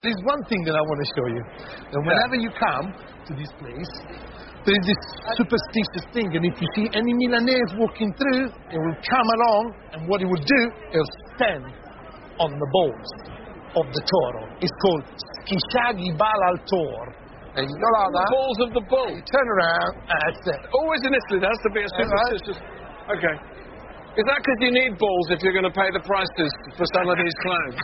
There's one thing that I want to show you. And whenever you come to this place, there is this superstitious thing. And if you see any Milanese walking through, it will come along, and what it will do, it will stand on the balls of the toro. It's called Schishaghi Bala al Tor. And you go like that. The balls of the bull. You turn around, and that's it. Always in Italy, there has to be a superstitious... Right. Okay. Is that because you need balls if you're going to pay the prices for some of these clothes?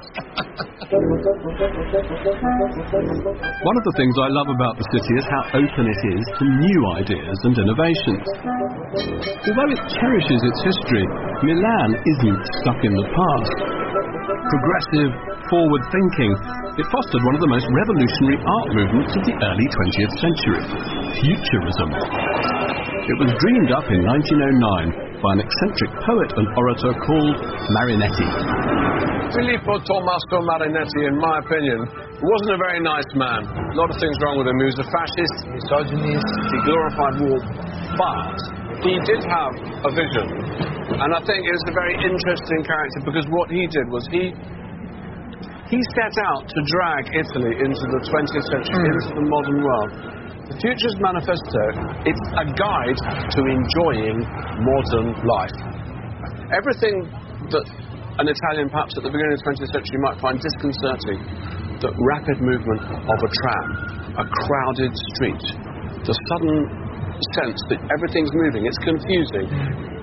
One of the things I love about the city is how open it is to new ideas and innovations. Although it cherishes its history, Milan isn't stuck in the past. Progressive, forward-thinking, it fostered one of the most revolutionary art movements of the early 20th century, Futurism. It was dreamed up in 1909 by an eccentric poet and orator called Marinetti. Filippo Tommaso Marinetti, in my opinion, wasn't a very nice man. A lot of things wrong with him. He was a fascist, misogynist, he glorified war, but he did have a vision. And I think it was a very interesting character because what he did was he set out to drag Italy into the 20th century, into the modern world. The Futurist Manifesto, it's a guide to enjoying modern life. Everything that an Italian, perhaps at the beginning of the 20th century, might find disconcerting, the rapid movement of a tram, a crowded street, the sudden sense that everything's moving, it's confusing.